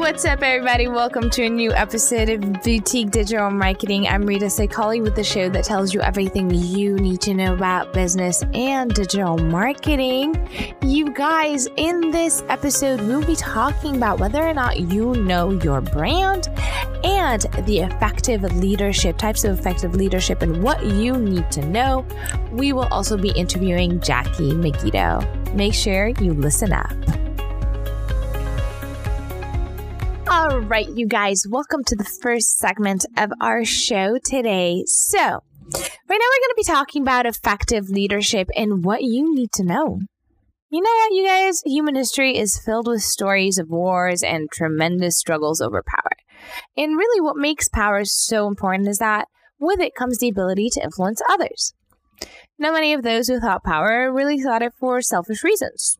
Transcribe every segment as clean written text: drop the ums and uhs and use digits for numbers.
What's up, everybody? Welcome to a new episode of Boutique Digital Marketing. I'm Rita Saikali with the show that tells you everything you need to know about business and digital marketing. You guys, in this episode, we'll be talking about whether or not you know your brand and the effective leadership, types of effective leadership, and what you need to know. We will also be interviewing Jackie Megiddo. Make sure you listen up. All right, you guys, welcome to the first segment of our show today. So, right now we're going to be talking about effective leadership and what you need to know. You know what, you guys? Human history is filled with stories of wars and tremendous struggles over power. And really what makes power so important is that with it comes the ability to influence others. Now, many of those who thought power really thought it for selfish reasons.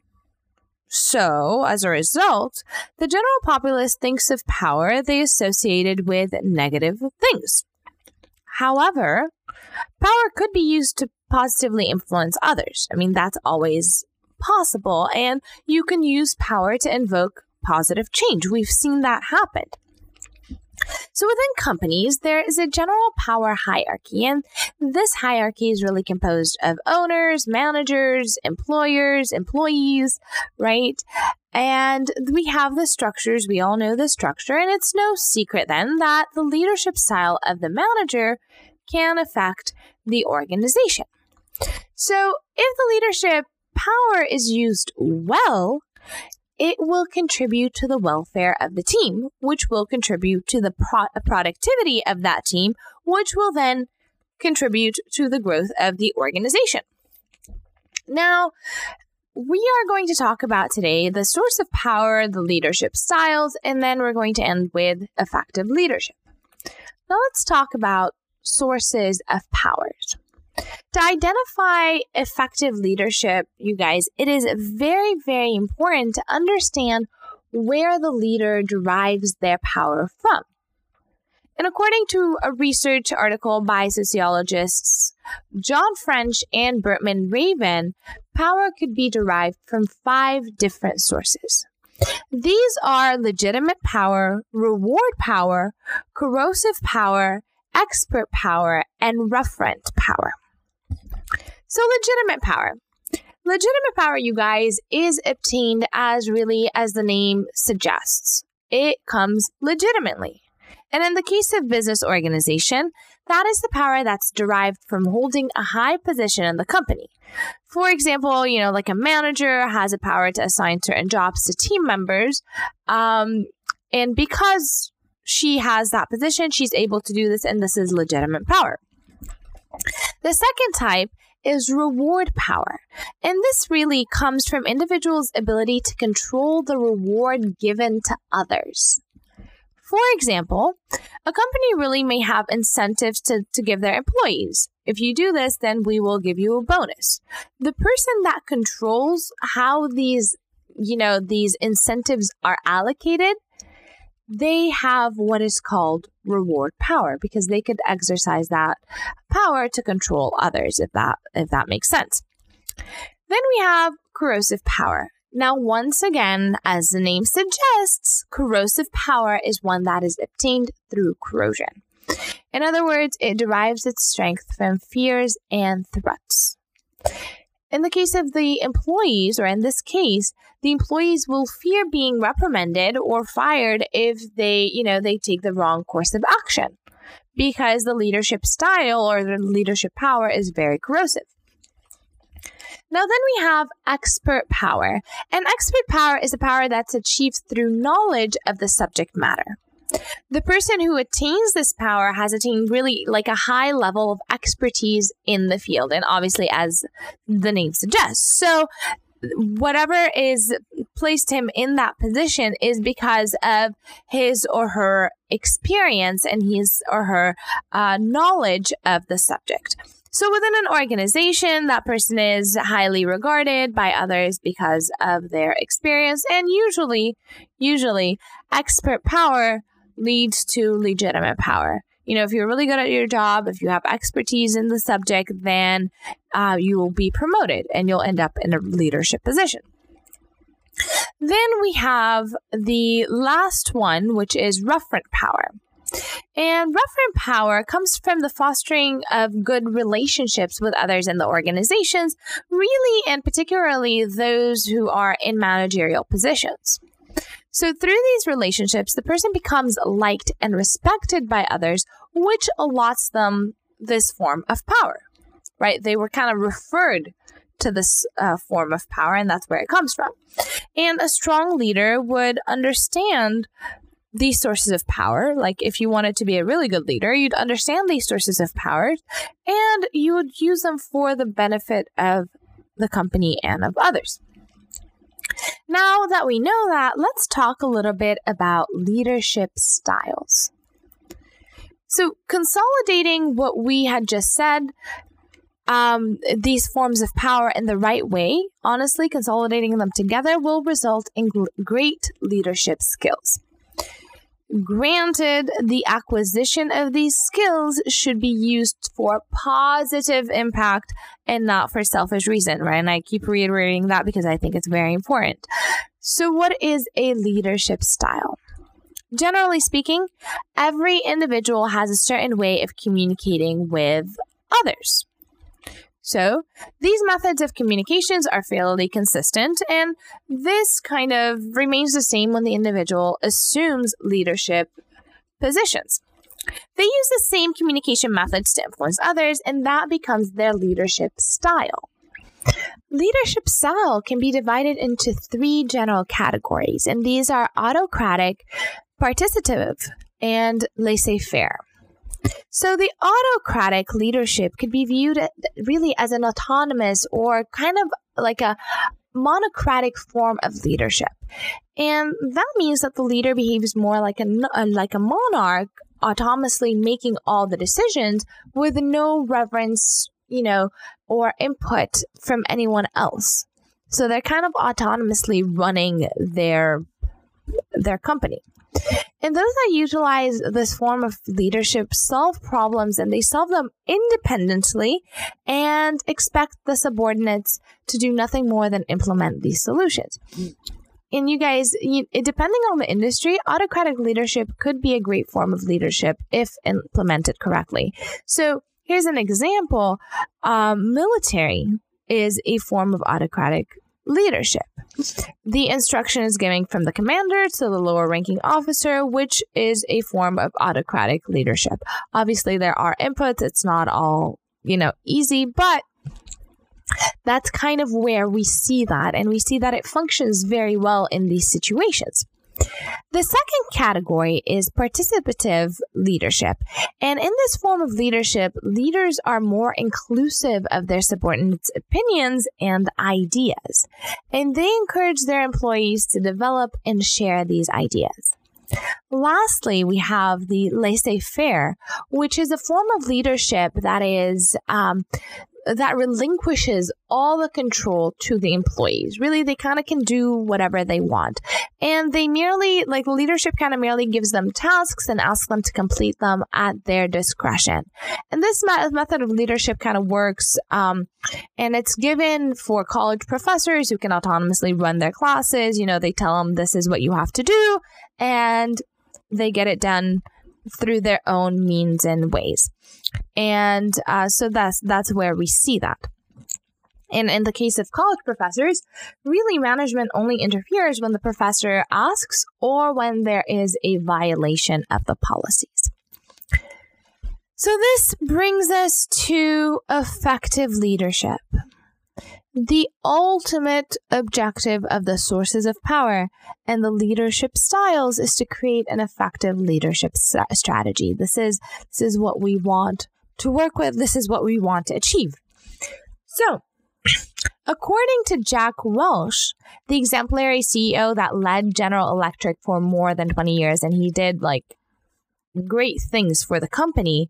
So, as a result, the general populace thinks of power they associated with negative things. However, power could be used to positively influence others. I mean, that's always possible, and you can use power to invoke positive change. We've seen that happen. So within companies, there is a general power hierarchy, and this hierarchy is really composed of owners, managers, employers, employees, right? And we have the structures. We all know the structure, and it's no secret then that the leadership style of the manager can affect the organization. So if the leadership power is used well, it will contribute to the welfare of the team, which will contribute to the productivity of that team, which will then contribute to the growth of the organization. Now, we are going to talk about today the source of power, the leadership styles, and then we're going to end with effective leadership. Now, let's talk about sources of powers. To identify effective leadership, you guys, it is very, very important to understand where the leader derives their power from. And according to a research article by sociologists John French and Bertman Raven, power could be derived from 5 different sources. These are legitimate power, reward power, corrosive power, expert power, and referent power. So legitimate power. Legitimate power, you guys, is obtained as the name suggests. It comes legitimately. And in the case of business organization, that is the power that's derived from holding a high position in the company. For example, like a manager has a power to assign certain jobs to team members. And because she has that position, she's able to do this, and this is legitimate power. The second type is reward power. And this really comes from individuals' ability to control the reward given to others. For example, a company really may have incentives to give their employees. If you do this, then we will give you a bonus. The person that controls how these incentives are allocated, they have what is called reward power because they could exercise that power to control others, if that makes sense. Then we have corrosive power. Now, once again, as the name suggests, corrosive power is one that is obtained through corrosion. In other words, it derives its strength from fears and threats. In the case of the employees, or in this case, the employees will fear being reprimanded or fired if they take the wrong course of action because the leadership style or the leadership power is very corrosive. Now, then we have expert power. And expert power is a power that's achieved through knowledge of the subject matter. The person who attains this power has attained really like a high level of expertise in the field. And obviously, as the name suggests. So whatever is placed him in that position is because of his or her experience and his or her knowledge of the subject. So within an organization, that person is highly regarded by others because of their experience. And usually expert power leads to legitimate power. If you're really good at your job, if you have expertise in the subject, then you will be promoted and you'll end up in a leadership position. Then we have the last one, which is referent power. And referent power comes from the fostering of good relationships with others in the organizations, really and particularly those who are in managerial positions. So through these relationships, the person becomes liked and respected by others, which allots them this form of power, right? They were kind of referred to this form of power, and that's where it comes from. And a strong leader would understand these sources of power. Like if you wanted to be a really good leader, you'd understand these sources of power and you would use them for the benefit of the company and of others. Now that we know that, let's talk a little bit about leadership styles. So consolidating what we had just said, these forms of power in the right way, honestly, consolidating them together will result in great leadership skills. Granted, the acquisition of these skills should be used for positive impact and not for selfish reason, right? And I keep reiterating that because I think it's very important. So what is a leadership style? Generally speaking, every individual has a certain way of communicating with others. So these methods of communications are fairly consistent, and this kind of remains the same when the individual assumes leadership positions. They use the same communication methods to influence others, and that becomes their leadership style. Leadership style can be divided into 3 general categories, and these are autocratic, participative, and laissez-faire. So the autocratic leadership could be viewed really as an autonomous or kind of like a monocratic form of leadership. And that means that the leader behaves more like a monarch, autonomously making all the decisions with no reverence, or input from anyone else. So they're kind of autonomously running their company. And those that utilize this form of leadership solve problems, and they solve them independently and expect the subordinates to do nothing more than implement these solutions. And you guys, depending on the industry, autocratic leadership could be a great form of leadership if implemented correctly. So here's an example. Military is a form of autocratic leadership. The instruction is given from the commander to the lower ranking officer, which is a form of autocratic leadership. Obviously, there are inputs. It's not all, easy, but that's kind of where we see that. And we see that it functions very well in these situations. The second category is participative leadership. And in this form of leadership, leaders are more inclusive of their subordinates' opinions and ideas. And they encourage their employees to develop and share these ideas. Lastly, we have the laissez-faire, which is a form of leadership that is that relinquishes all the control to the employees. Really, they kind of can do whatever they want. And they merely, leadership kind of merely gives them tasks and asks them to complete them at their discretion. And this method of leadership kind of works, and it's given for college professors who can autonomously run their classes. They tell them this is what you have to do, and they get it done through their own means and ways. And so that's where we see that. And in the case of college professors, really management only interferes when the professor asks or when there is a violation of the policies. So this brings us to effective leadership. The ultimate objective of the sources of power and the leadership styles is to create an effective leadership strategy. This is what we want to work with. This is what we want to achieve. So, according to Jack Welch, the exemplary CEO that led General Electric for more than 20 years, and he did great things for the company,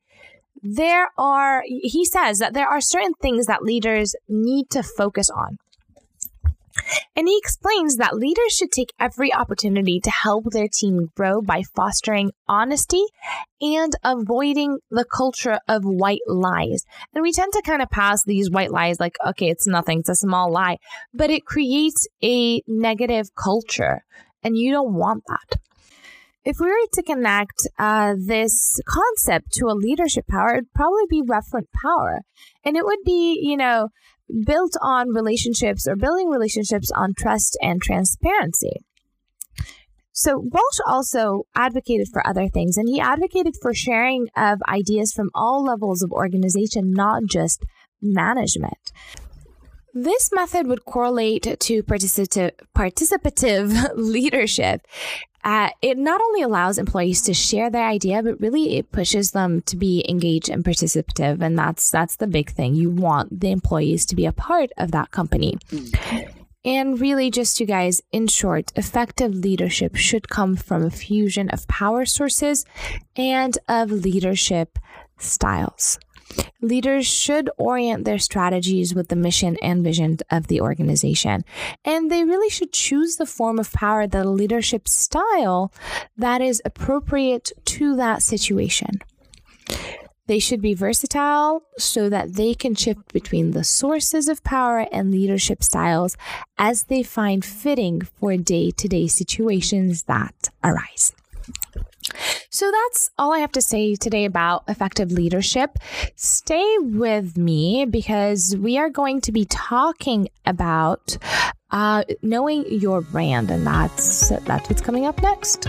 he says that there are certain things that leaders need to focus on. And he explains that leaders should take every opportunity to help their team grow by fostering honesty and avoiding the culture of white lies. And we tend to kind of pass these white lies like, okay, it's nothing, it's a small lie, but it creates a negative culture, and you don't want that. If we were to connect this concept to a leadership power, it'd probably be referent power. And it would be, built on relationships or building relationships on trust and transparency. So Walsh also advocated for other things, and he advocated for sharing of ideas from all levels of organization, not just management. This method would correlate to participative leadership. It not only allows employees to share their idea, but really it pushes them to be engaged and participative. And that's the big thing. You want the employees to be a part of that company. And really, just you guys, in short, effective leadership should come from a fusion of power sources and of leadership styles. Leaders should orient their strategies with the mission and vision of the organization. And they really should choose the form of power, the leadership style that is appropriate to that situation. They should be versatile so that they can shift between the sources of power and leadership styles as they find fitting for day-to-day situations that arise. So that's all I have to say today about effective leadership. Stay with me because we are going to be talking about knowing your brand, and that's what's coming up next.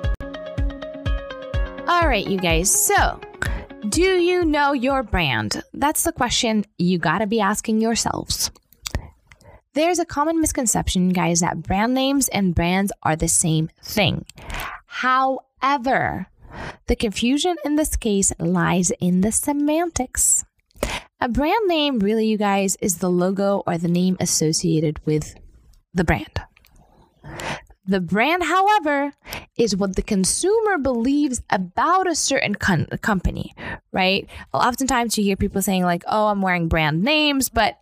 All right, you guys. So, do you know your brand? That's the question you got to be asking yourselves. There's a common misconception, guys, that brand names and brands are the same thing. However, the confusion in this case lies in the semantics. A brand name, really, you guys, is the logo or the name associated with the brand. The brand, however, is what the consumer believes about a certain company, right? Oftentimes you hear people saying like, oh, I'm wearing brand names, but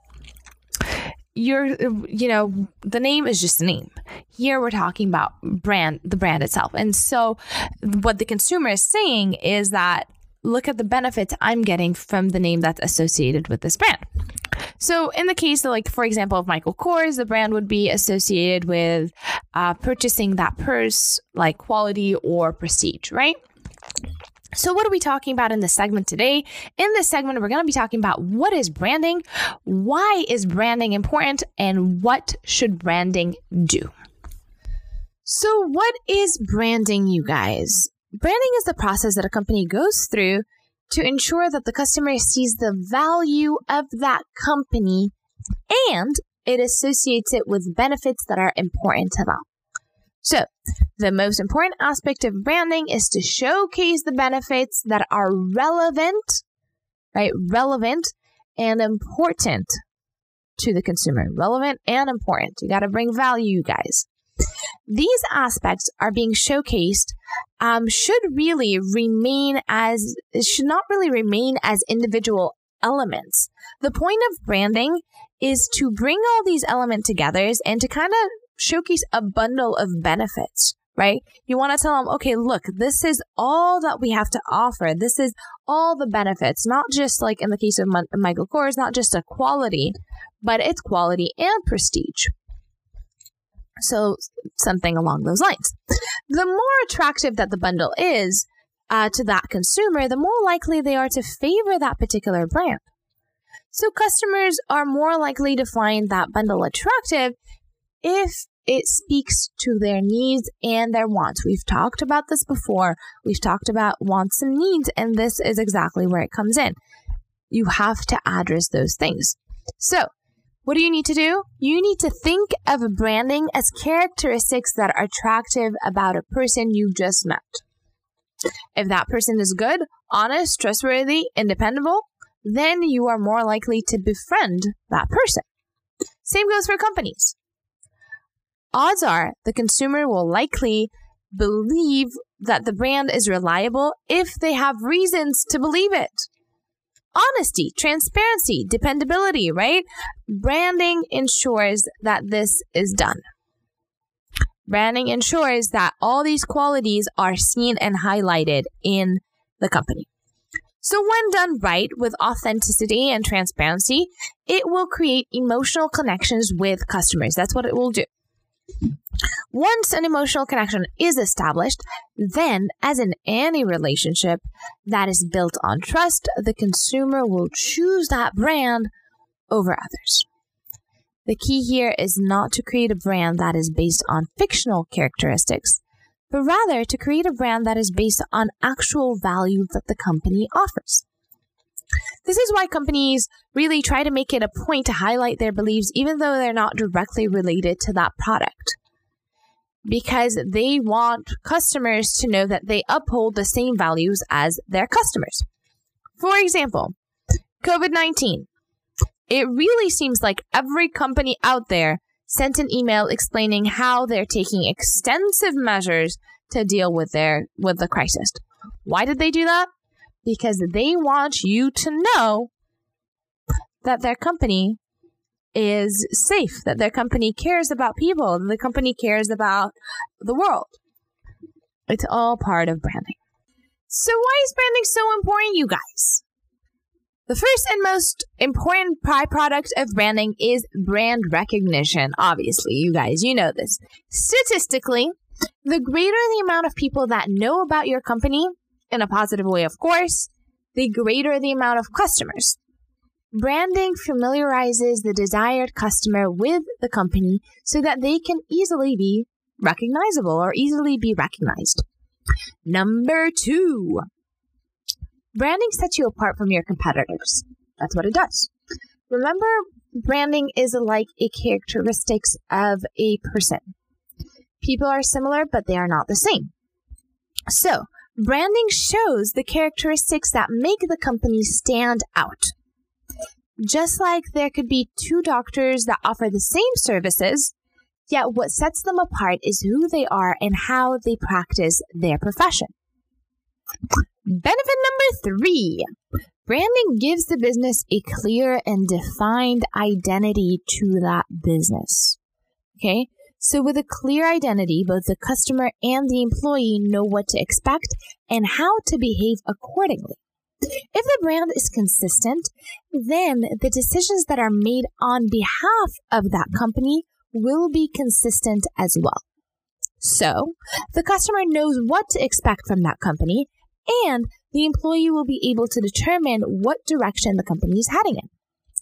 the name is just a name. Here we're talking about the brand itself. And so what the consumer is saying is that, look at the benefits I'm getting from the name that's associated with this brand. So in the case of, like, for example, of Michael Kors, the brand would be associated with purchasing that purse, like quality or prestige, right? So what are we talking about in this segment today? In this segment, we're going to be talking about what is branding, why is branding important, and what should branding do? So what is branding, you guys? Branding is the process that a company goes through to ensure that the customer sees the value of that company and it associates it with benefits that are important to them. So, the most important aspect of branding is to showcase the benefits that are relevant, right? Relevant and important to the consumer. Relevant and important. You got to bring value, you guys. These aspects are being showcased should not really remain as individual elements. The point of branding is to bring all these elements together and to kind of showcase a bundle of benefits, right? You want to tell them, okay, look, this is all that we have to offer. This is all the benefits, not just like in the case of Michael Kors, not just a quality, but it's quality and prestige. So something along those lines. The more attractive that the bundle is to that consumer, the more likely they are to favor that particular brand. So customers are more likely to find that bundle attractive if it speaks to their needs and their wants. We've talked about this before. We've talked about wants and needs, and this is exactly where it comes in. You have to address those things. So, what do you need to do? You need to think of branding as characteristics that are attractive about a person you just met. If that person is good, honest, trustworthy, and dependable, then you are more likely to befriend that person. Same goes for companies. Odds are the consumer will likely believe that the brand is reliable if they have reasons to believe it. honesty, transparency, dependability, right? Branding ensures that this is done. Branding ensures that all these qualities are seen and highlighted in the company. So when done right with authenticity and transparency, it will create emotional connections with customers. That's what it will do. Once an emotional connection is established, then as in any relationship that is built on trust, the consumer will choose that brand over others. The key here is not to create a brand that is based on fictional characteristics, but rather to create a brand that is based on actual value that the company offers. This is why companies really try to make it a point to highlight their beliefs even though they're not directly related to that product, because they want customers to know that they uphold the same values as their customers. For example, COVID-19. It really seems like every company out there sent an email explaining how they're taking extensive measures to deal with the crisis. Why did they do that? Because they want you to know that their company is safe, that their company cares about people, that the company cares about the world. It's all part of branding. So why is branding so important, you guys? The first and most important byproduct of branding is brand recognition. Obviously, you guys, you know this. Statistically, the greater the amount of people that know about your company, in a positive way, of course, the greater the amount of customers. Branding familiarizes the desired customer with the company so that they can easily be recognizable or easily be recognized. Number 2. Branding sets you apart from your competitors. That's what it does. Remember, branding is like a characteristics of a person. People are similar, but they are not the same. So, branding shows the characteristics that make the company stand out. Just like there could be 2 doctors that offer the same services, yet what sets them apart is who they are and how they practice their profession. Benefit number 3. Branding gives the business a clear and defined identity to that business. Okay? So with a clear identity, both the customer and the employee know what to expect and how to behave accordingly. If the brand is consistent, then the decisions that are made on behalf of that company will be consistent as well. So the customer knows what to expect from that company, and the employee will be able to determine what direction the company is heading in.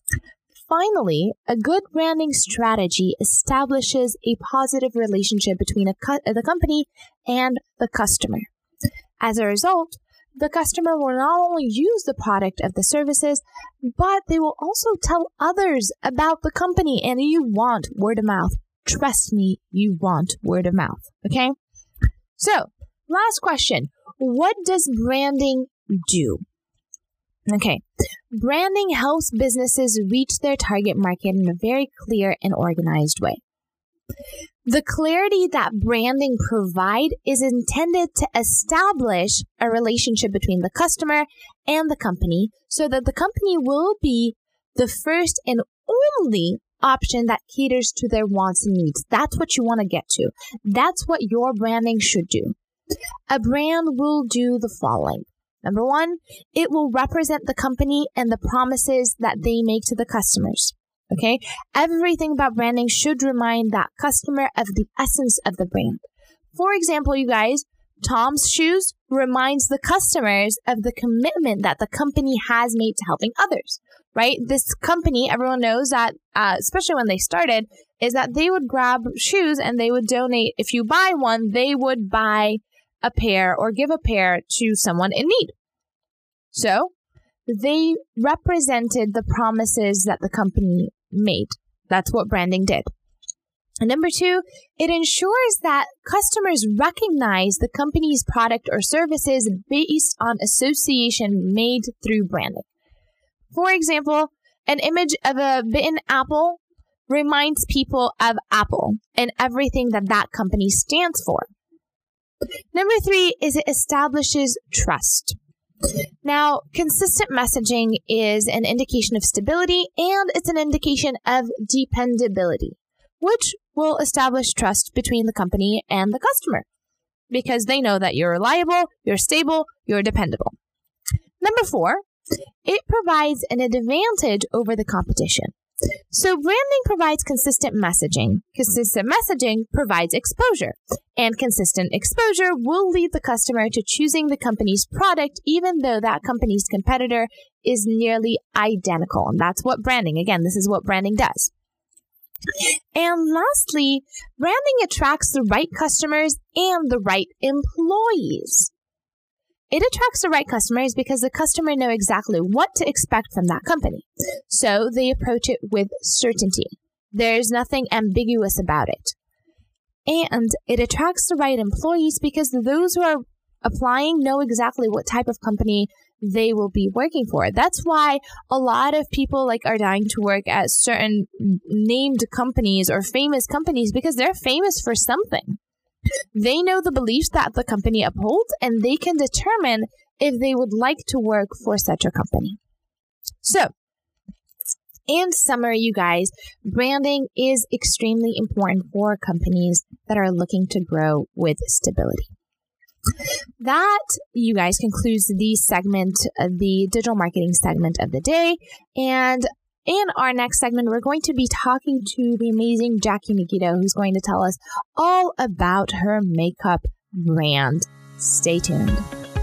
Finally, a good branding strategy establishes a positive relationship between the company and the customer. As a result, the customer will not only use the product of the services, but they will also tell others about the company, and you want word of mouth. Trust me, you want word of mouth, okay? So, last question. What does branding do? Okay, branding helps businesses reach their target market in a very clear and organized way. The clarity that branding provides is intended to establish a relationship between the customer and the company so that the company will be the first and only option that caters to their wants and needs. That's what you want to get to. That's what your branding should do. A brand will do the following. Number 1, it will represent the company and the promises that they make to the customers. Okay? Everything about branding should remind that customer of the essence of the brand. For example, you guys, Tom's Shoes reminds the customers of the commitment that the company has made to helping others, right? This company, everyone knows that, especially when they started, is that they would grab shoes and they would donate. If you buy one, they would buy a pair or give a pair to someone in need. So they represented the promises that the company made. That's what branding did. And number 2, it ensures that customers recognize the company's product or services based on association made through branding. For example, an image of a bitten apple reminds people of Apple and everything that that company stands for. Number 3 is it establishes trust. Now, consistent messaging is an indication of stability and it's an indication of dependability, which will establish trust between the company and the customer because they know that you're reliable, you're stable, you're dependable. Number 4, it provides an advantage over the competition. So branding provides consistent messaging. Consistent messaging provides exposure. And consistent exposure will lead the customer to choosing the company's product even though that company's competitor is nearly identical. And that's what branding, again, this is what branding does. And lastly, branding attracts the right customers and the right employees. It attracts the right customers because the customer knows exactly what to expect from that company. So they approach it with certainty. There's nothing ambiguous about it. And it attracts the right employees because those who are applying know exactly what type of company they will be working for. That's why a lot of people are dying to work at certain named companies or famous companies because they're famous for something. They know the beliefs that the company upholds, and they can determine if they would like to work for such a company. So, in summary, you guys, branding is extremely important for companies that are looking to grow with stability. That, you guys, concludes the segment, the digital marketing segment of the day. And in our next segment, we're going to be talking to the amazing Jackie Megiddo, who's going to tell us all about her makeup brand. Stay tuned.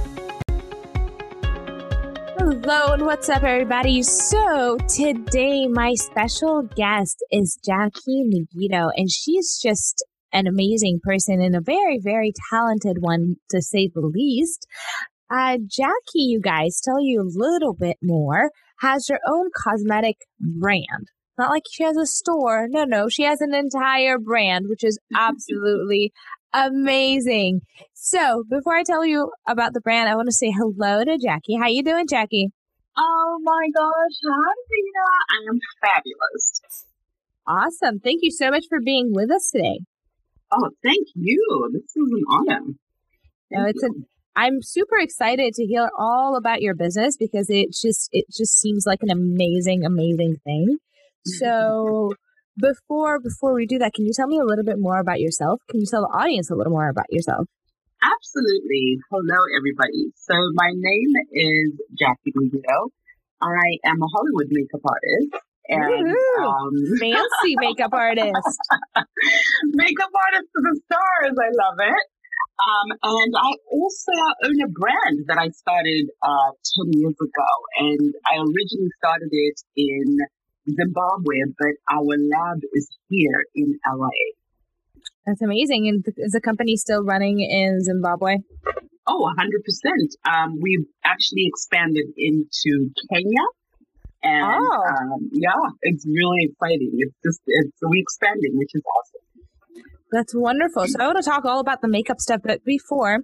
Hello and what's up, everybody? So today, my special guest is Jackie Megiddo, and she's just an amazing person and a very, very talented one, to say the least. Jackie, you guys, tell you a little bit more, has her own cosmetic brand. Not like she has a store. No, she has an entire brand, which is absolutely amazing. So before I tell you about the brand, I want to say hello to Jackie. How you doing, Jackie? Oh my gosh, hi, Rita. I am fabulous. Awesome. Thank you so much for being with us today. Oh, thank you. This is an honor. I'm super excited to hear all about your business because it just seems like an amazing, amazing thing. So before we do that, can you tell me a little bit more about yourself? Can you tell the audience a little more about yourself? Absolutely. Hello, everybody. So my name is Jackie Megiddo. I am a Hollywood makeup artist. And fancy makeup artist. Makeup artist to the stars. I love it. And I also own a brand that I started 10 years ago. And I originally started it in Zimbabwe, but our lab is here in LA. That's amazing. And is the company still running in Zimbabwe? Oh, 100%. We've actually expanded into Kenya. And it's really exciting. We're expanding, which is awesome. That's wonderful. So I want to talk all about the makeup stuff, but before,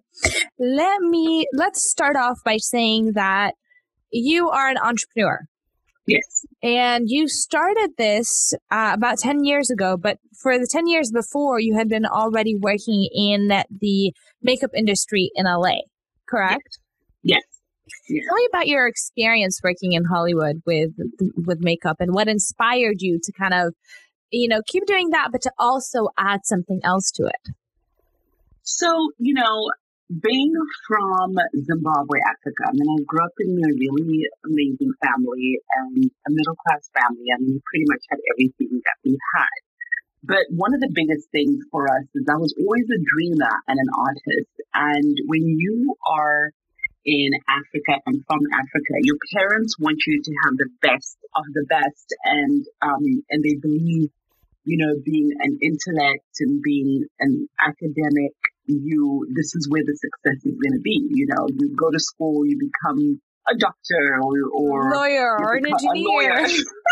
let's start off by saying that you are an entrepreneur. Yes. And you started this about 10 years ago, but for the 10 years before, you had been already working in the makeup industry in LA, correct? Yes. Yeah. Tell me about your experience working in Hollywood with makeup and what inspired you to kind of, keep doing that, but to also add something else to it. So, being from Zimbabwe, Africa, I grew up in a really amazing family and a middle-class family, and we pretty much had everything that we had. But one of the biggest things for us is I was always a dreamer and an artist. And when you are in Africa and from Africa, your parents want you to have the best of the best, and they believe, being an intellect and being an academic, this is where the success is going to be. You go to school, you become a doctor or lawyer or an engineer.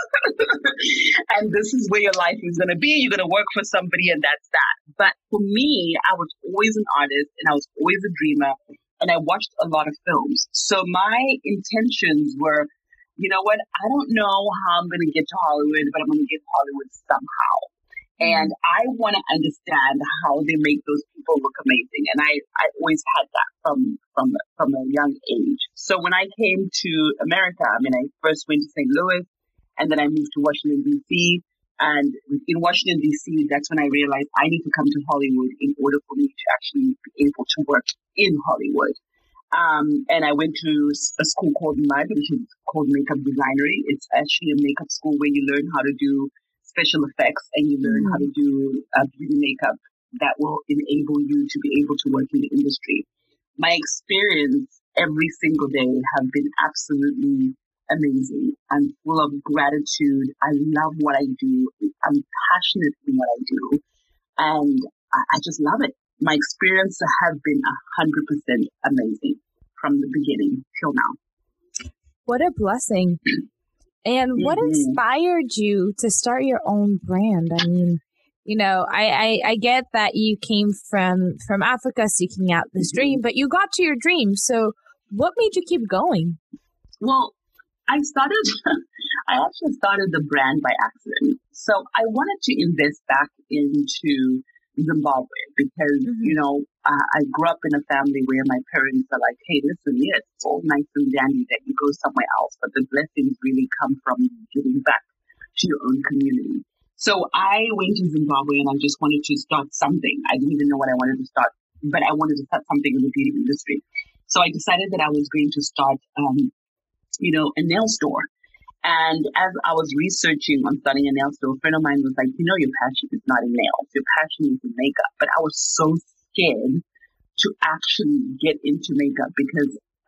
And this is where your life is going to be. You're going to work for somebody, and that's that. But for me, I was always an artist, and I was always a dreamer, and I watched a lot of films. So my intentions were, you know what, I don't know how I'm going to get to Hollywood, but I'm going to get to Hollywood somehow. And I want to understand how they make those people look amazing. And I always had that from a young age. So when I came to America, I mean, I first went to St. Louis, and then I moved to Washington, D.C. And in Washington, D.C., that's when I realized I need to come to Hollywood in order for me to actually be able to work in Hollywood. And I went to a school called MUD, which is called Makeup Designery. It's actually a makeup school where you learn how to do special effects and you learn how to do beauty makeup that will enable you to be able to work in the industry. My experience every single day have been absolutely amazing. I'm full of gratitude. I love what I do. I'm passionate in what I do. And I just love it. My experience have been 100% amazing from the beginning till now. What a blessing. And what inspired you to start your own brand? I mean, you know, I get that you came from Africa seeking out this dream, but you got to your dream. So what made you keep going? Well, I actually started the brand by accident. So I wanted to invest back into Zimbabwe because, you know, I grew up in a family where my parents are like, hey, listen, yes, it's all nice and dandy that you go somewhere else, but the blessings really come from giving back to your own community. So I went to Zimbabwe and I just wanted to start something. I didn't even know what I wanted to start, but I wanted to start something in the beauty industry. So I decided that I was going to start, a nail store. And as I was researching on starting a nail store, a friend of mine was like, you know, your passion is not in nails. Your passion is in makeup. But I was so scared to actually get into makeup because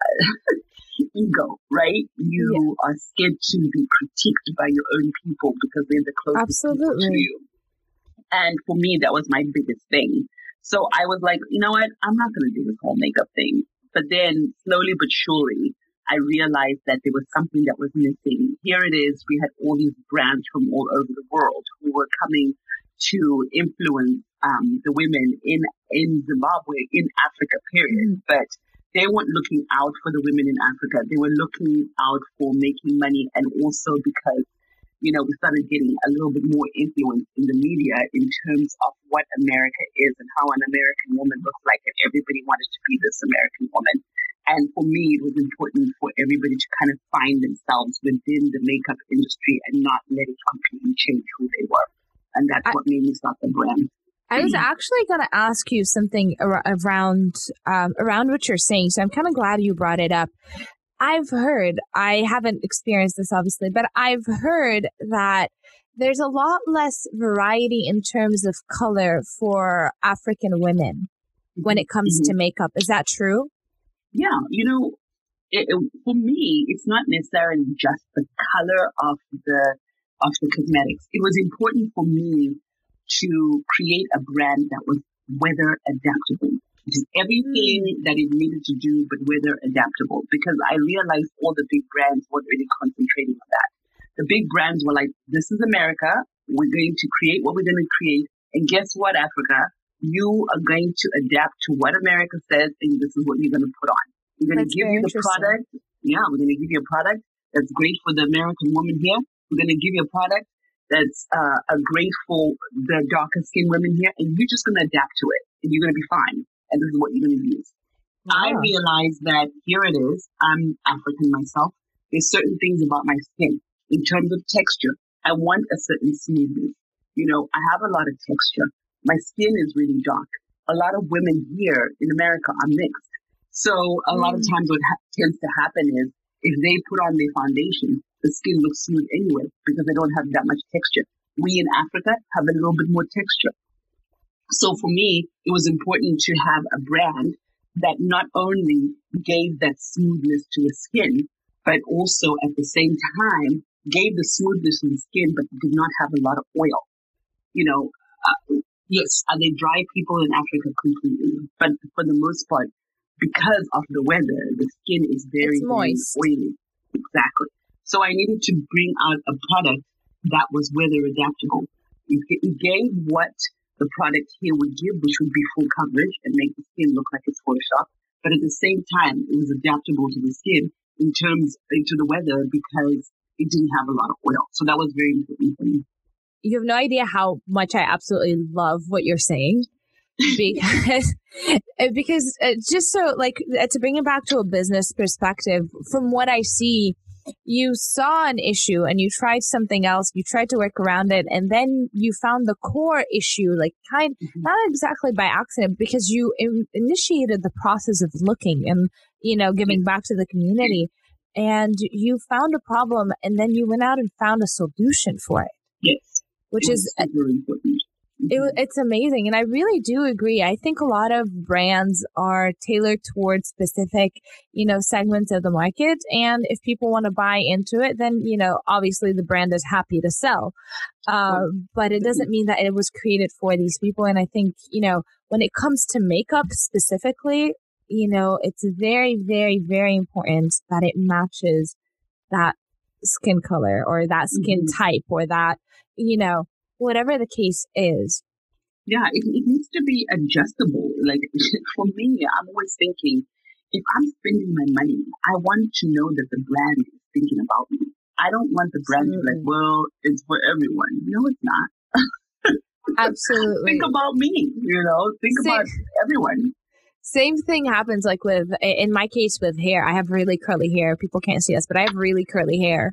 ego, right? You are scared to be critiqued by your own people because they're the closest people to you. And for me, that was my biggest thing. So I was like, you know what? I'm not going to do this whole makeup thing. But then slowly but surely, I realized that there was something that was missing. Here it is. We had all these brands from all over the world who were coming to influence the women in Zimbabwe, in Africa, period. But they weren't looking out for the women in Africa. They were looking out for making money, and also because, you know, we started getting a little bit more influence in the media in terms of what America is and how an American woman looks like, and everybody wanted to be this American woman. And for me, it was important for everybody to kind of find themselves within the makeup industry and not let it completely change who they were. And that's what made me start the brand. I was actually going to ask you something around what you're saying. So I'm kind of glad you brought it up. I've heard, I haven't experienced this obviously, but I've heard that there's a lot less variety in terms of color for African women when it comes to makeup. Is that true? Yeah, you know, for me, it's not necessarily just the color of the cosmetics. It was important for me to create a brand that was weather adaptable. It is everything that it needed to do, but weather adaptable. Because I realized all the big brands were really concentrating on that. The big brands were like, "This is America. We're going to create what we're going to create, and guess what, Africa? You are going to adapt to what America says, and this is what you're going to put on. We're going to give you the product. Yeah, we're going to give you a product that's great for the American woman here. We're going to give you a product that's great for the darker skinned women here, and you're just going to adapt to it, and you're going to be fine. And this is what you're going to use." Wow. I realized that here it is. I'm African myself. There's certain things about my skin in terms of texture. I want a certain smoothness. You know, I have a lot of texture. My skin is really dark. A lot of women here in America are mixed. So a lot of times what tends to happen is if they put on their foundation, the skin looks smooth anyway because they don't have that much texture. We in Africa have a little bit more texture. So for me, it was important to have a brand that not only gave that smoothness to the skin, but also at the same time gave the smoothness to the skin, but did not have a lot of oil. You know, yes, are they dry people in Africa completely? But for the most part, because of the weather, the skin is very, very oily. Exactly. So I needed to bring out a product that was weather adaptable. It gave what the product here would give, which would be full coverage and make the skin look like it's Photoshop. But at the same time, it was adaptable to the skin into the weather because it didn't have a lot of oil. So that was very important for me. you have no idea how much I absolutely love what you're saying. Because just so like to bring it back to a business perspective, from what I see, you saw an issue and you tried something else, you tried to work around it, and then you found the core issue, like not exactly by accident, because you initiated the process of looking and, giving back to the community, and you found a problem, and then you went out and found a solution for it. Yes. Which is super important. It's amazing. And I really do agree. I think a lot of brands are tailored towards specific, segments of the market. And if people want to buy into it, then, obviously the brand is happy to sell. But it doesn't mean that it was created for these people. And I think, when it comes to makeup specifically, it's very, very, very important that it matches that skin color or that skin type or that, whatever the case is. Yeah, it needs to be adjustable. Like for me, I'm always thinking, if I'm spending my money, I want to know that the brand is thinking about me. I don't want the brand to be like, well, it's for everyone. No, it's not. Absolutely. Think about me, think about everyone. Same thing happens like in my case with hair. I have really curly hair. People can't see us, but I have really curly hair.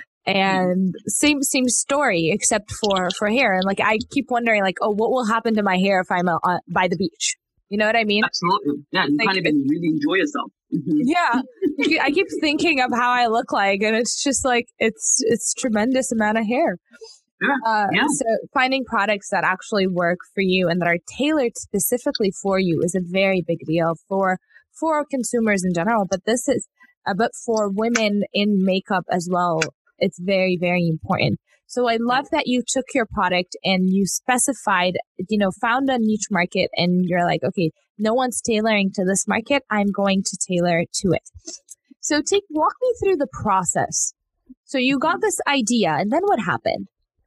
And same story, except for hair. And like, I keep wondering like, oh, what will happen to my hair if I'm by the beach? You know what I mean? Absolutely. Yeah. You can't even really enjoy yourself. Yeah. I keep thinking of how I look like, and it's just like, it's tremendous amount of hair. Yeah. So finding products that actually work for you and that are tailored specifically for you is a very big deal for consumers in general. But but for women in makeup as well, it's very, very important. So I love that you took your product and you specified, found a niche market, and you're like, okay, no one's tailoring to this market. I'm going to tailor to it. So walk me through the process. So you got this idea, and then what happened?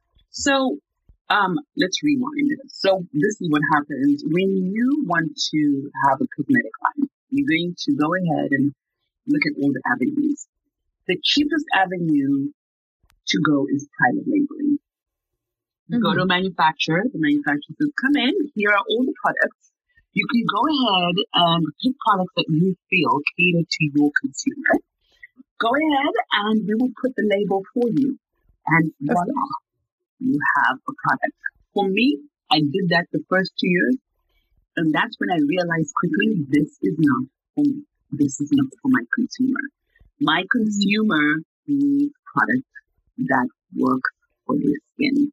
So let's rewind. So this is what happens when you want to have a cosmetic line. You're going to go ahead and look at all the avenues. The cheapest avenue to go is private labeling. Go to a manufacturer. The manufacturer says, come in, here are all the products. You can go ahead and pick products that you feel cater to your consumer. Go ahead and we will put the label for you. And voila, you have a product. For me, I did that the first 2 years. And that's when I realized quickly, this is not for me. This is not for my consumer. My consumer needs products that work for their skin.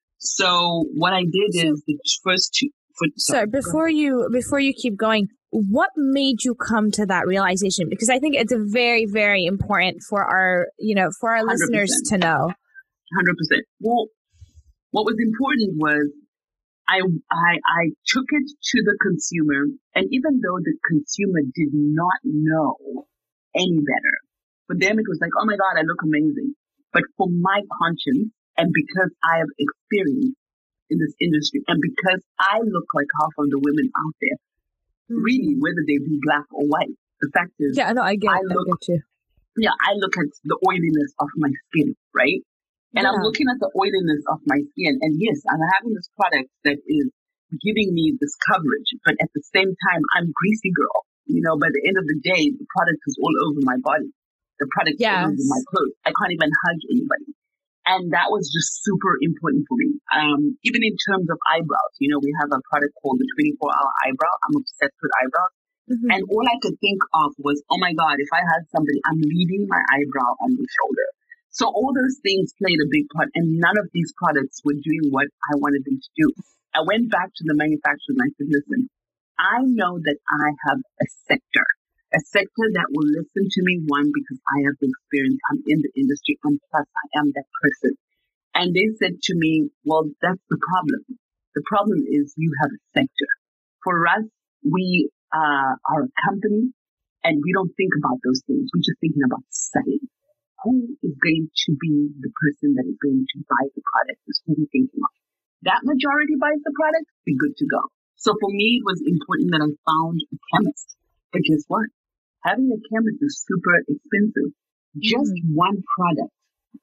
So what I did is the first two. Sorry, before you keep going, what made you come to that realization? Because I think it's a very, very important for our listeners to know. 100%. Well, what was important was I took it to the consumer, and even though the consumer did not know any better, for them it was like, oh my God, I look amazing. But for my conscience, and because I have experience in this industry, and because I look like half of the women out there, really, whether they be black or white, the fact is, I get you. Yeah, I look at the oiliness of my skin, right? And I'm looking at the oiliness of my skin, and yes, I'm having this product that is giving me this coverage, but at the same time, I'm greasy girl. By the end of the day, the product is all over my body. The product is all over my clothes. I can't even hug anybody. And that was just super important for me. Even in terms of eyebrows, we have a product called the 24-hour eyebrow. I'm obsessed with eyebrows. And all I could think of was, oh my God, if I had somebody, I'm leaving my eyebrow on the shoulder. So all those things played a big part, and none of these products were doing what I wanted them to do. I went back to the manufacturer and I said, listen, I know that I have a sector that will listen to me, one, because I have the experience, I'm in the industry, and plus I am that person. And they said to me, well, that's the problem. The problem is you have a sector. For us, we are a company, and we don't think about those things. We're just thinking about selling. Who is going to be the person that is going to buy the product is who we're thinking of. That majority buys the product, we're good to go. So for me, it was important that I found a chemist. But guess what? Having a chemist is super expensive. Just one product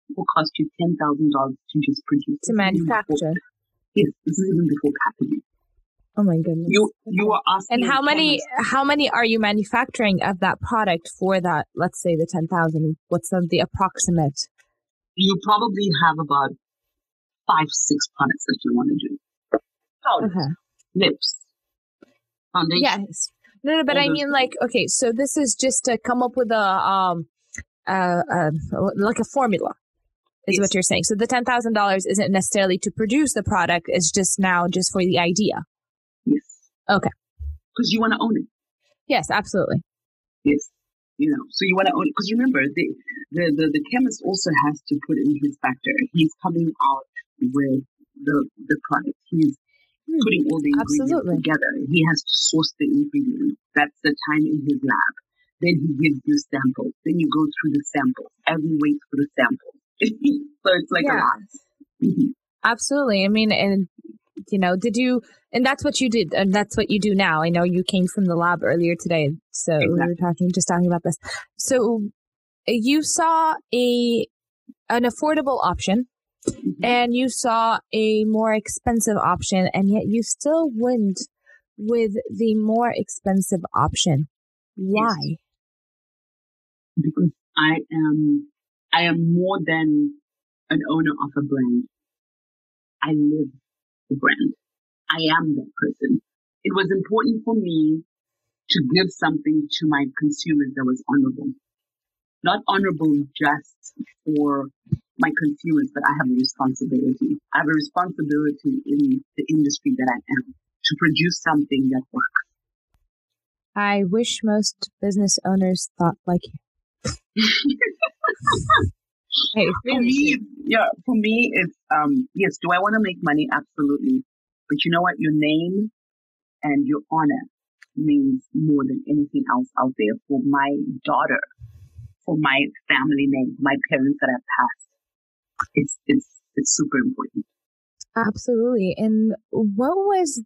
will cost you $10,000 to just produce. To manufacture. Yes, this is even before packaging. Oh my goodness. You are asking. And how many are you manufacturing of that product for that, let's say the 10,000? What's the approximate? You probably have about 5-6 products that you want to do. Powder, lips, foundation. Yes. No, but I mean, like, okay, so this is just to come up with a like a formula, is what you're saying. So the $10,000 isn't necessarily to produce the product; it's just for the idea. Yes. Okay. Because you want to own it. Yes, absolutely. Yes. So you want to own it because remember, the chemist also has to put in his factor. He's coming out with the product. He's putting all the ingredients together. He has to source the ingredients. That's the time in his lab. Then he gives you samples. Then you go through the samples. Everyone waits for the samples. So it's like a lot. Mm-hmm. Absolutely. I mean, and and that's what you did, and that's what you do now. I know you came from the lab earlier today, so we were talking about this. So you saw an affordable option. Mm-hmm. And you saw a more expensive option, and yet you still went with the more expensive option. Why? Yes. Because I am more than an owner of a brand. I live the brand. I am that person. It was important for me to give something to my consumers that was honorable. Not honorable just for my consumers, but I have a responsibility. I have a responsibility in the industry that I am to produce something that works. I wish most business owners thought like you. Hey, for me, it's yes. Do I want to make money? Absolutely. But you know what? Your name and your honor means more than anything else out there for my daughter, for my family name, my parents that have passed. It's super important. Absolutely. And what was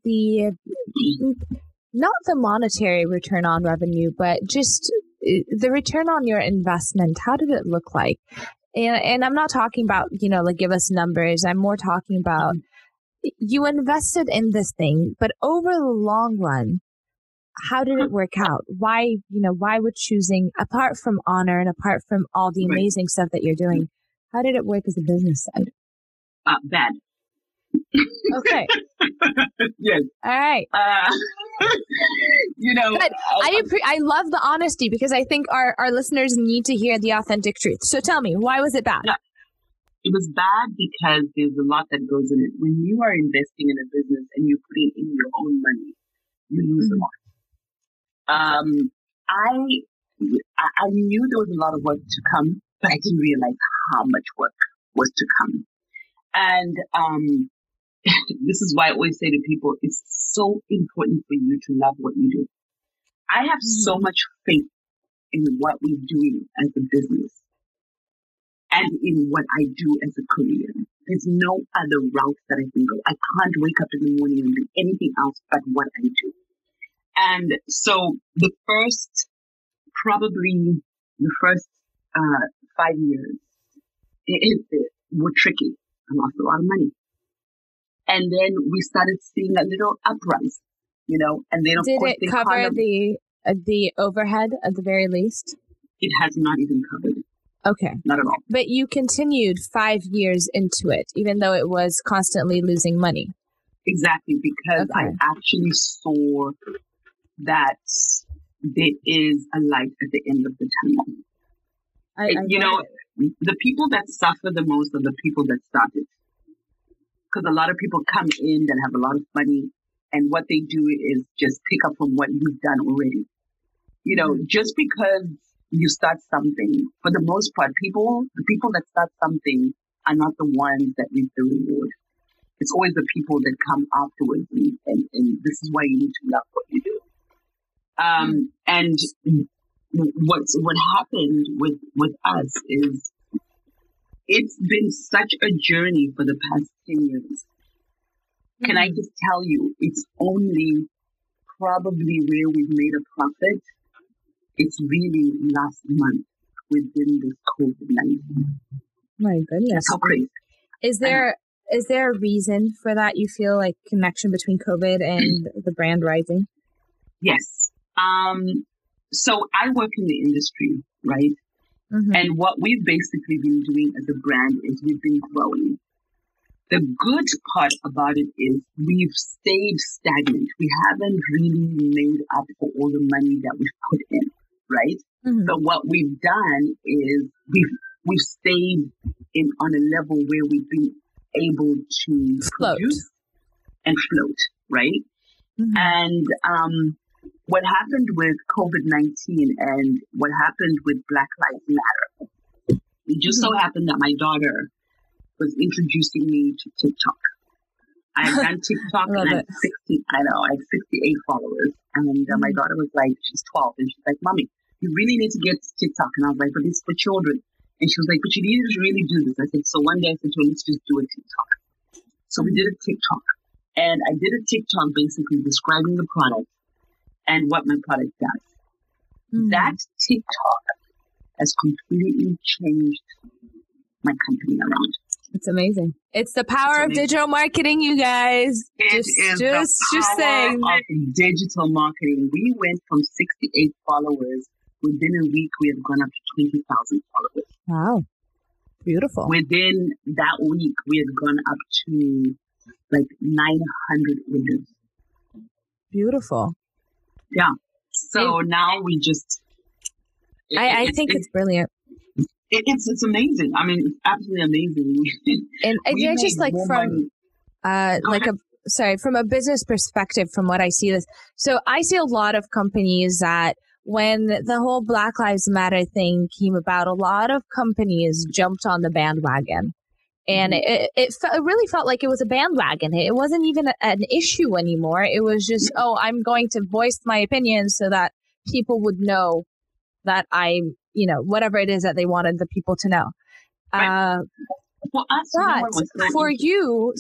not the monetary return on revenue, but just the return on your investment? How did it look like? And I'm not talking about, like give us numbers. I'm more talking about you invested in this thing, but over the long run, how did it work out? Why would choosing, apart from honor and apart from all the amazing stuff that you're doing, how did it work as a business side? Bad. Okay. Yes. All right. Good. I love the honesty because I think our listeners need to hear the authentic truth. So tell me, why was it bad? Yeah. It was bad because there's a lot that goes in it. When you are investing in a business and you're putting in your own money, you lose a lot. I knew there was a lot of work to come, but I didn't realize how much work was to come. And this is why I always say to people, it's so important for you to love what you do. I have so much faith in what we're doing as a business and in what I do as a career. There's no other route that I can go. I can't wake up in the morning and do anything else but what I do. And so the first 5 years were tricky. I lost a lot of money. And then we started seeing a little uprise, and then of course did it cover the overhead at the very least? It has not even covered it. Okay. Not at all. But you continued 5 years into it, even though it was constantly losing money. Exactly, because I actually saw that there is a light at the end of the tunnel. The people that suffer the most are the people that started. Because a lot of people come in that have a lot of money, and what they do is just pick up from what you've done already. Just because you start something, for the most part, the people that start something are not the ones that reap the reward. It's always the people that come afterwards, and this is why you need to love what you do. And what happened with us is it's been such a journey for the past 10 years. Can I just tell you, it's only probably where we've made a profit. It's really last month within this COVID-19. My goodness. That's how crazy. Is there a reason for that? You feel like connection between COVID and the brand rising? Yes. So I work in the industry, right? Mm-hmm. And what we've basically been doing as a brand is we've been growing. The good part about it is we've stayed stagnant. We haven't really made up for all the money that we've put in, right? Mm-hmm. But what we've done is we've stayed on a level where we've been able to produce and float, right? Mm-hmm. And what happened with COVID-19 and what happened with Black Lives Matter, it just so happened that my daughter was introducing me to TikTok. I've done TikTok and I have 68 followers. And my daughter was like, she's 12, and she's like, Mommy, you really need to get TikTok. And I was like, but it's for children. And she was like, but you need to really do this. I said, so one day I said to her, let's just do a TikTok. So we did a TikTok. And I did a TikTok basically describing the product and what my product does. Mm-hmm. That TikTok has completely changed my company around. It's amazing. It's the power of digital marketing, you guys. It is the power of digital marketing. We went from 68 followers. Within a week, we have gone up to 20,000 followers. Wow. Beautiful. Within that week, we had gone up to like 900 orders. Beautiful. Yeah. So now we just... I think it's brilliant. It's amazing. I mean, it's absolutely amazing. And I just like from a business perspective, from what I see this. So I see a lot of companies that when the whole Black Lives Matter thing came about, a lot of companies jumped on the bandwagon. And it really felt like it was a bandwagon. It wasn't even an issue anymore. It was just, I'm going to voice my opinion so that people would know that I'm, whatever it is that they wanted the people to know. Right. For you,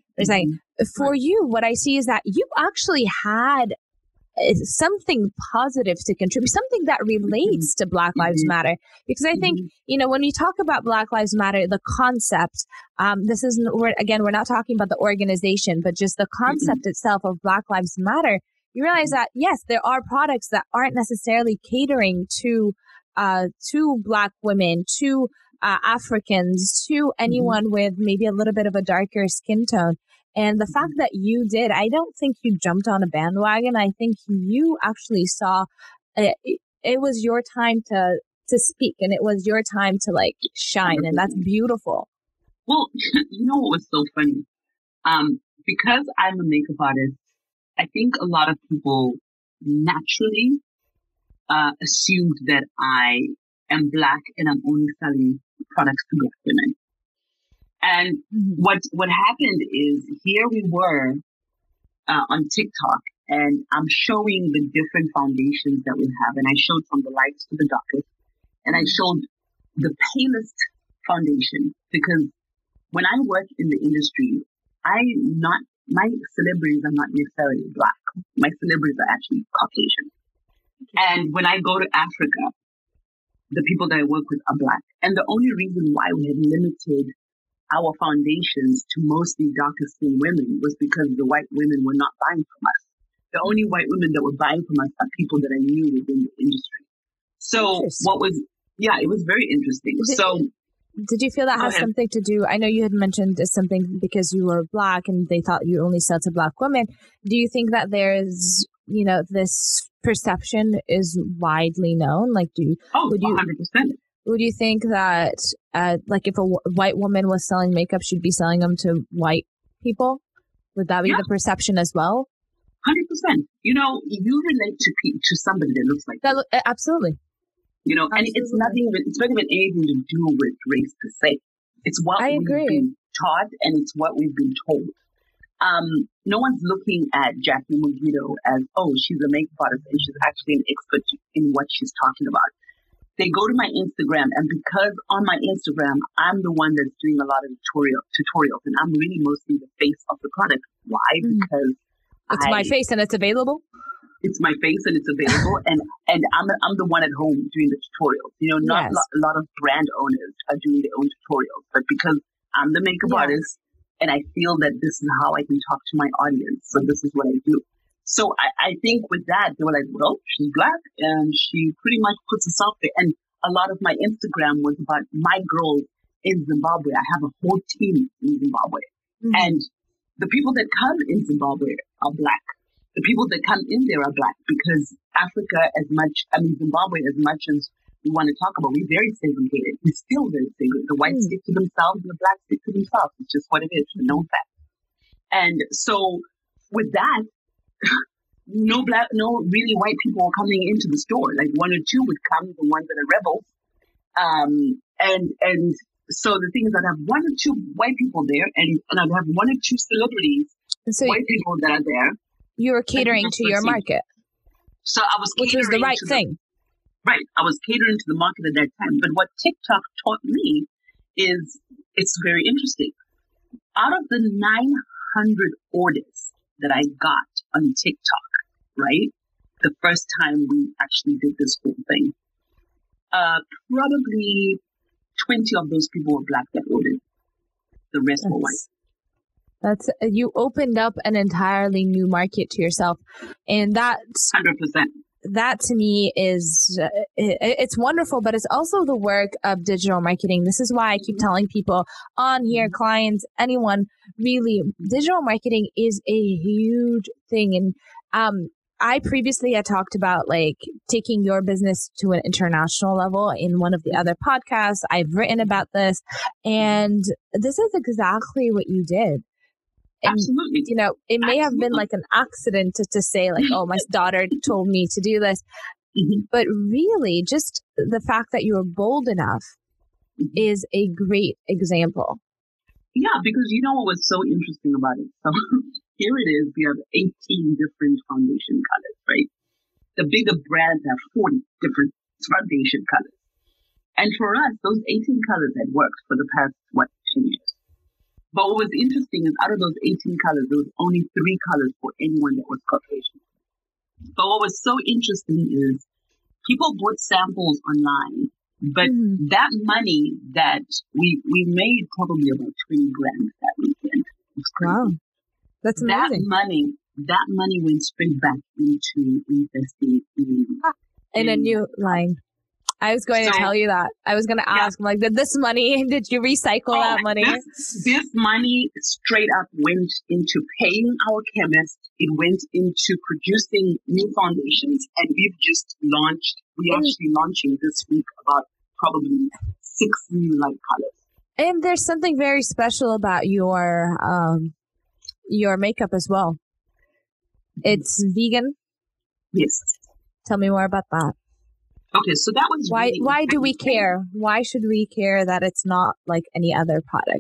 for you, what I see is that you actually had something positive to contribute, something that relates to Black Lives Matter. Because I think, when we talk about Black Lives Matter, the concept, we're not talking about the organization, but just the concept itself of Black Lives Matter. You realize that, yes, there are products that aren't necessarily catering to Black women, to Africans, to anyone with maybe a little bit of a darker skin tone. And the fact that you did, I don't think you jumped on a bandwagon. I think you actually saw it was your time to speak, and it was your time to like shine, and that's beautiful. Well, you know what was so funny? Because I'm a makeup artist, I think a lot of people naturally assumed that I am Black and I'm only selling products to Black women. And what happened is here we were on TikTok, and I'm showing the different foundations that we have. And I showed from the lights to the darkest, and I showed the palest foundation, because when I work in the industry, my celebrities are not necessarily Black. My celebrities are actually Caucasian. And when I go to Africa, the people that I work with are Black. And the only reason why we had limited our foundations to mostly darker skinned women was because the white women were not buying from us. The only white women that were buying from us are people that I knew within the industry. So it was very interesting. Did you feel that has something to do? I know you had mentioned something because you were Black and they thought you only sell to Black women. Do you think that there's, this perception is widely known? Like, 100%. Would you think that, if a white woman was selling makeup, she'd be selling them to white people? Would that be the perception as well? 100%. You relate to somebody that looks like that. Absolutely. And it's not even anything to do with race per se. It's what we've been taught, and it's what we've been told. No one's looking at Jackie Mugito as, she's a makeup artist and she's actually an expert in what she's talking about. They go to my Instagram, and because on my Instagram, I'm the one that's doing a lot of tutorials, and I'm really mostly the face of the product. Why? Because it's my face and it's available? it's my face and it's available, and I'm the one at home doing the tutorials. Not a lot of brand owners are doing their own tutorials, but because I'm the makeup artist and I feel that this is how I can talk to my audience, so this is what I do. So I think with that, they were like, well, she's Black and she pretty much puts herself there. And a lot of my Instagram was about my girls in Zimbabwe. I have a whole team in Zimbabwe. Mm-hmm. And the people that come in Zimbabwe are Black. The people that come in there are Black, because Zimbabwe, as much as we want to talk about, we're very segregated. We're still very segregated. The whites stick to themselves and the Blacks stick to themselves. It's just what it is. We know that. And so with that, no really white people coming into the store. Like one or two would come, the ones that are rebels. And so the thing is, I'd have one or two white people there, and I'd have one or two celebrities, white people that are there. You were catering to your market. So I was catering, which was the right thing. Right. I was catering to the market at that time. But what TikTok taught me is, it's very interesting. Out of the 900 orders that I got on TikTok, right, the first time we actually did this whole thing, probably 20 of those people were Black that ordered. The rest were white. You opened up an entirely new market to yourself, and that's 100%. That to me is it's wonderful, but it's also the work of digital marketing. This is why I keep telling people on here, clients, anyone, really, digital marketing is a huge thing. And I previously had talked about like taking your business to an international level in one of the other podcasts. I've written about this, and this is exactly what you did. And, absolutely. It may have been like an accident to say like, oh, my daughter told me to do this. Mm-hmm. But really, just the fact that you were bold enough is a great example. Yeah, because what was so interesting about it? So here it is. We have 18 different foundation colors, right? The bigger brands have 40 different foundation colors. And for us, those 18 colors had worked for the past, 10 years. But what was interesting is out of those 18 colors, there was only 3 colors for anyone that was Caucasian. But what was so interesting is people bought samples online, but that money that we made probably about 20 grand that weekend. Wow. That's amazing. That money went straight back into investing in a new line. I was going to tell you that. I was going to ask, like, did you recycle that money? This money straight up went into paying our chemists. It went into producing new foundations. And we're actually launching this week about probably 6 new light colors. And there's something very special about your makeup as well. It's vegan? Yes. Tell me more about that. Okay, so that was why do we care? Why should we care that it's not like any other product?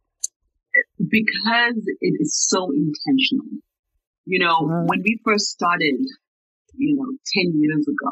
Because it is so intentional. When we first started, 10 years ago,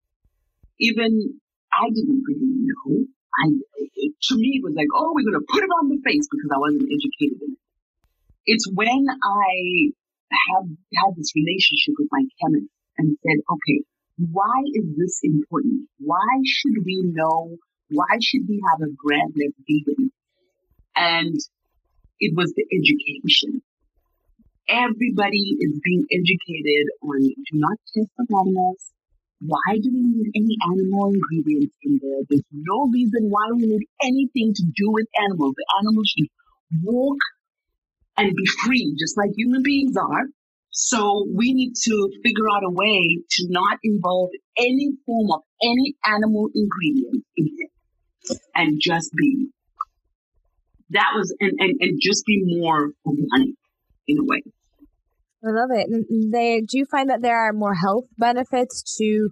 even I didn't really know. To me, it was like, oh, we're going to put it on the face, because I wasn't educated in it. It's when I had this relationship with my chemist and said, okay, why is this important? Why should we know? Why should we have a brand like vegan? And it was the education. Everybody is being educated on do not test on animals. Why do we need any animal ingredients in there? There's no reason why we need anything to do with animals. The animals should walk and be free, just like human beings are. So we need to figure out a way to not involve any form of any animal ingredient in it, and just be. That was and just be more organic in a way. I love it. Do you find that there are more health benefits to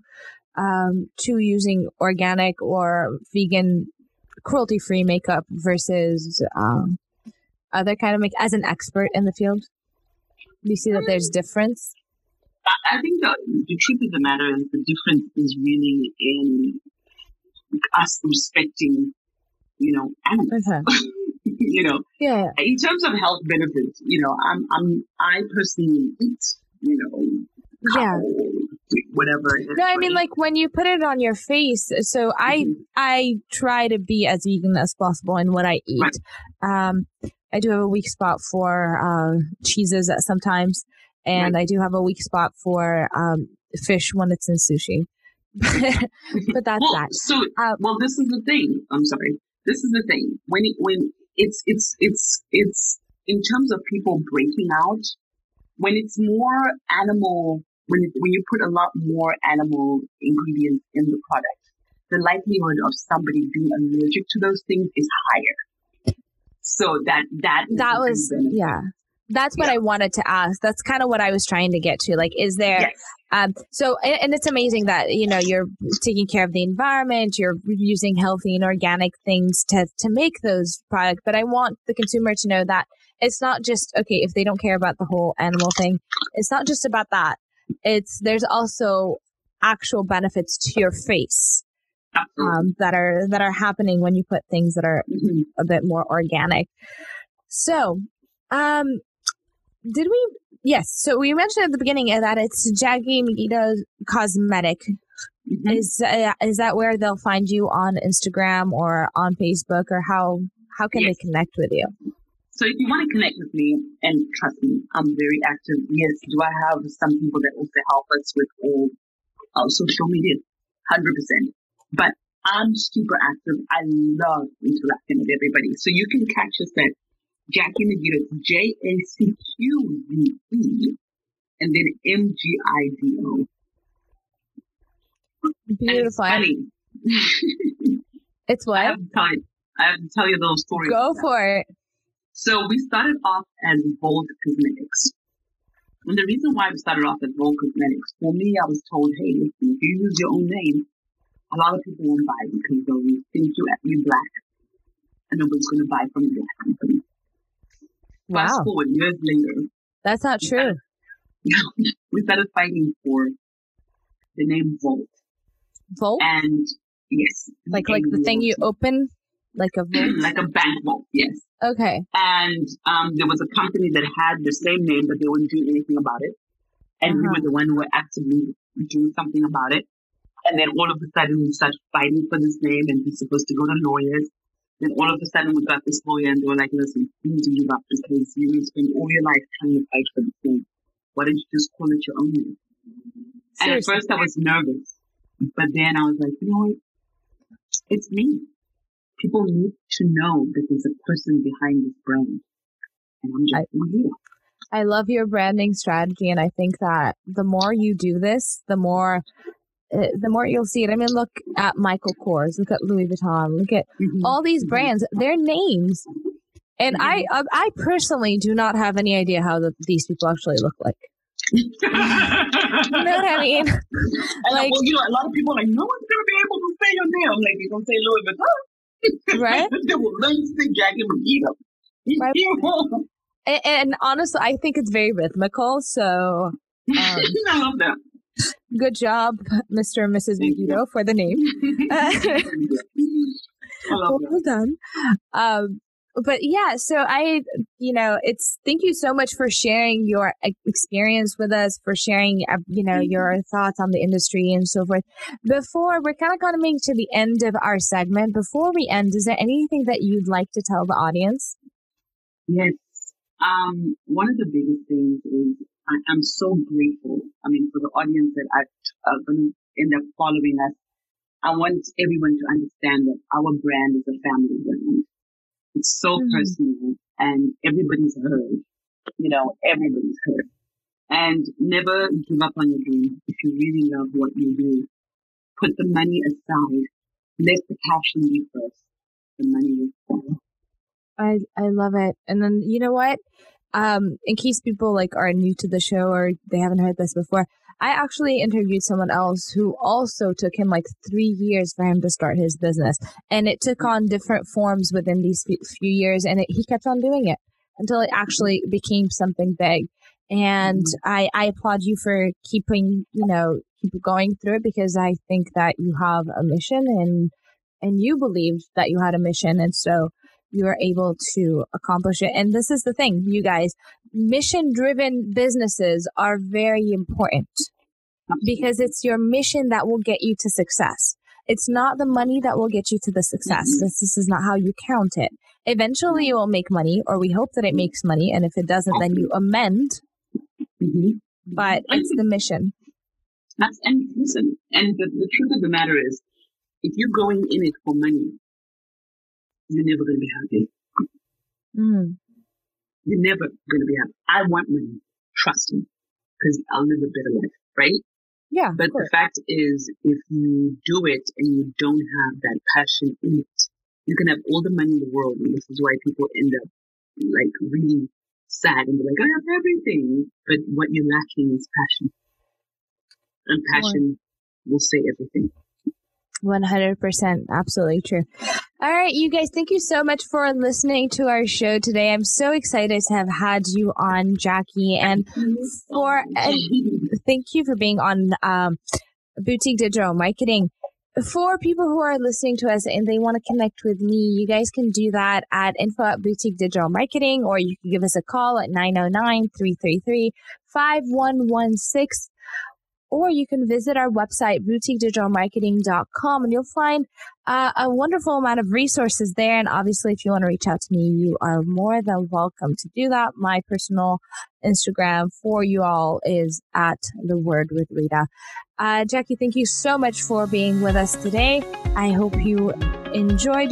using organic or vegan, cruelty-free makeup versus other kind of makeup? As an expert in the field, do you see that there's difference? I think the truth of the matter is the difference is really in us respecting, animals. Okay. Yeah. In terms of health benefits, I personally eat, cow, whatever it is. No, I mean, like when you put it on your face. So I try to be as vegan as possible in what I eat. Right. I do have a weak spot for cheeses sometimes, and I do have a weak spot for fish when it's in sushi. But that's that. So, this is the thing. I'm sorry. This is the thing. When it's in terms of people breaking out, when it's more animal, when you put a lot more animal ingredients in the product, the likelihood of somebody being allergic to those things is higher. So that was That's what I wanted to ask. That's kind of what I was trying to get to. Like, is there, so, and it's amazing that, you're taking care of the environment, you're using healthy and organic things to make those products. But I want the consumer to know that it's not just, okay, if they don't care about the whole animal thing, it's not just about that. There's also actual benefits to your face. That are happening when you put things that are a bit more organic. So, so we mentioned at the beginning that it's Jackie Megiddo Cosmetic. Mm-hmm. Is that where they'll find you on Instagram or on Facebook, or how can they connect with you? So if you want to connect with me, and trust me, I'm very active. Yes, do I have some people that also help us with all our social media? 100%. But I'm super active. I love interacting with everybody. So you can catch us at Jackie Megiddo, JACQUE, and then MGIDO. Beautiful. It's what? I have to tell you a little story. Go for it. So we started off as Volt Cosmetics. And the reason why we started off as Volt Cosmetics, for me, I was told, hey, listen, if you use your own name, a lot of people won't buy because they'll think you're black. And nobody's going to buy from a black company. Wow. Fast forward years later. That's not true. We started fighting for the name Volt. Volt? And yes. Like the thing you open? Like a vault? Like a bank vault, yes. Okay. And there was a company that had the same name, but they wouldn't do anything about it. And we were the one who were actively doing something about it. And then all of a sudden we started fighting for this name, and we're supposed to go to lawyers. Then all of a sudden we got this lawyer, and they were like, listen, you need to give up because you need to spend all your life trying to fight for this name. Why don't you just call it your own name? Seriously? And at first I was nervous. But then I was like, you know what? It's me. People need to know that there's a person behind this brand. And I'm just here. I love your branding strategy, and I think that the more you do this, the more you'll see it. I mean, look at Michael Kors, look at Louis Vuitton, look at all these brands, their names. And I personally do not have any idea how these people actually look like. You know what I mean? Like, a lot of people are like, no one's going to be able to say your name. I'm like, you're going to say Louis Vuitton. Right? They will learn to say Jackie Megiddo. Right. And honestly, I think it's very rhythmical. So I love that. Good job, Mr. and Mrs. Megiddo, for the name. Well done. But yeah, so thank you so much for sharing your experience with us, for sharing, your thoughts on the industry and so forth. Before we're kind of coming to the end of our segment, before we end, is there anything that you'd like to tell the audience? Yes. One of the biggest things is I'm so grateful. I mean, for the audience that are going to end up following us, I want everyone to understand that our brand is a family brand. It's so personal, and everybody's heard. Everybody's heard. And never give up on your dream. If you really love what you do, put the money aside. Let the passion be first. The money will follow. I love it. And then, you know what? In case people are new to the show or they haven't heard this before, I actually interviewed someone else who also took him 3 years for him to start his business. And it took on different forms within these few years. And he kept on doing it until it actually became something big. And I applaud you for keep going through it, because I think that you have a mission and you believed that you had a mission. And so you are able to accomplish it. And this is the thing, you guys, mission-driven businesses are very important. because it's your mission that will get you to success. It's not the money that will get you to the success. This is not how you count it. Eventually, you will make money, or we hope that it makes money. And if it doesn't, then you amend. But it's the mission. And listen, and the truth of the matter is, if you're going in it for money, you're never going to be happy. You're never going to be happy. I want money. Trust me, because I'll live a better life, right? Yeah. But the fact is, if you do it and you don't have that passion in it, you can have all the money in the world. And this is why people end up like really sad and they're like, I have everything. But what you're lacking is passion. And passion will say everything. 100%. Absolutely true. All right, you guys, thank you so much for listening to our show today. I'm so excited to have had you on, Jackie. And thank you for being on Boutique Digital Marketing. For people who are listening to us and they want to connect with me, you guys can do that at info@Boutique Digital Marketing, or you can give us a call at 909-333-5116. Or you can visit our website, boutiquedigitalmarketing.com, and you'll find a wonderful amount of resources there. And obviously, if you want to reach out to me, you are more than welcome to do that. My personal Instagram for you all is @thewordwithrita. Jackie, thank you so much for being with us today. I hope you enjoyed